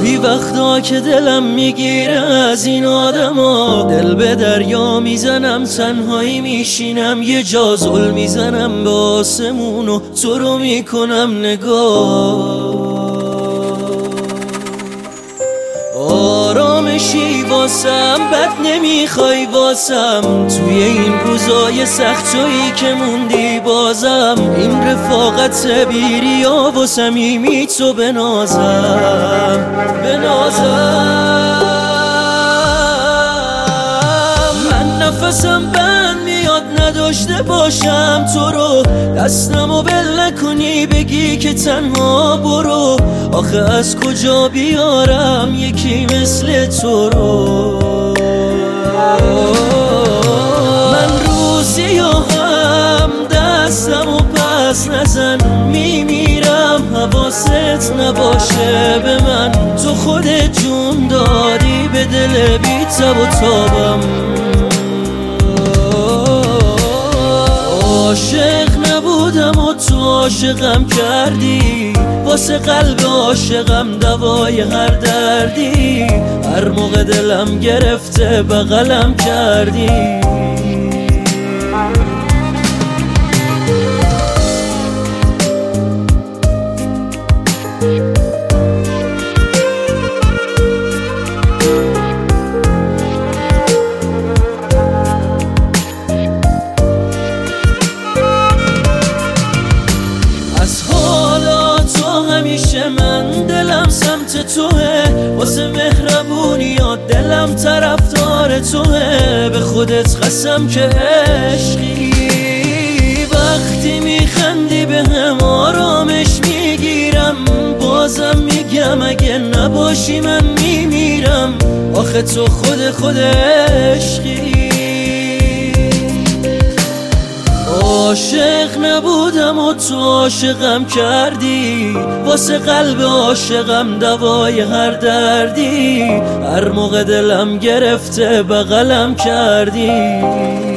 گاهی وقتا که دلم میگیره از این آدما، دل به دریا میزنم، تنهایی میشینم، یه جا زل میزنم به آسمون و تو رو میکنم نگاه. آرامشی واسم بد نمیخوای واسم، توی این روزای سخت تویی که موندی بازم، این رفاقت بیریا و صمیمی تو بنازم. من نفسم بند میاد نداشته باشم تو رو، دستمو بل نکنی بگی که تنها برو، آخه از کجا بیارم یکی مثل تو رو. من روزی هم دستمو پس نزن، میمیرم حواست نباشه به من، تو خودت جون دادی به دل بی تب و تابم. عاشق نبودم و تو عاشقم کردی، واسه قلب عاشقم دوای هر دردی، هر موقع دلم گرفته بغلم کردی. همیشه من دلم سمت توه، واسه مهربونیات دلم طرفدار توه، به خودت قسم که عشقی، وقتی میخندی به هم آرامش میگیرم، بازم میگم اگه نباشی من میمیرم، آخه تو خود عشقی. عاشق نبودم و تو عاشقم کردی، واسه قلب عاشقم دوای هر دردی، هر موقع دلم گرفته بغلم کردی.